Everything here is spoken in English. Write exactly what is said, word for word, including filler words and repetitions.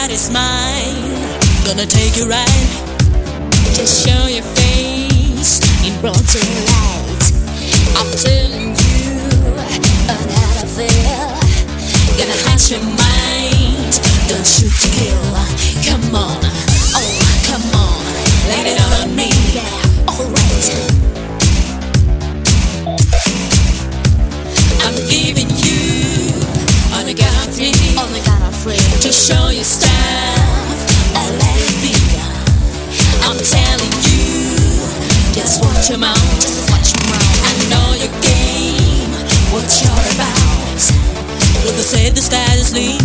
body's mine. Gonna take you right, just show your face in broad daylight. I'm telling you on how to feel. Gonna hide your mind, don't shoot to kill. Come on, oh come on, lay it all on me. Yeah, alright. I'm giving you all I got free, all I got free to show your stuff, or let it be. I'm telling you, just watch your mouth, just watch your mouth. I know your game, what you're about. Look, I said the style is lean.